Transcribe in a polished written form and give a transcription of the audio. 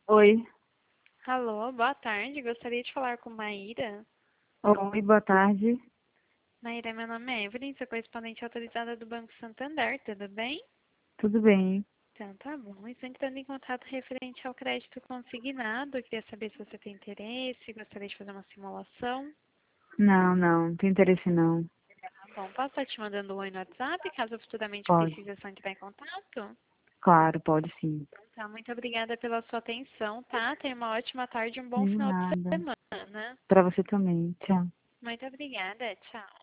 Oi. Alô, boa tarde. Gostaria de falar com Maíra. Oi, boa tarde. Maíra, meu nome é Evelyn, sou correspondente autorizada do Banco Santander, tudo bem? Tudo bem? Então, tá bom. Estou entrando em contato referente ao crédito consignado. Eu queria saber se você tem interesse, gostaria de fazer uma simulação. Não tem interesse não. Tá bom, posso estar te mandando um oi no WhatsApp, caso futuramente Pode. precise só entrar em contato? Claro, pode sim. Tá, muito obrigada pela sua atenção, tá? Tenha uma ótima tarde e um bom De final de nada. semana. Pra você também. Tchau. Muito obrigada, tchau.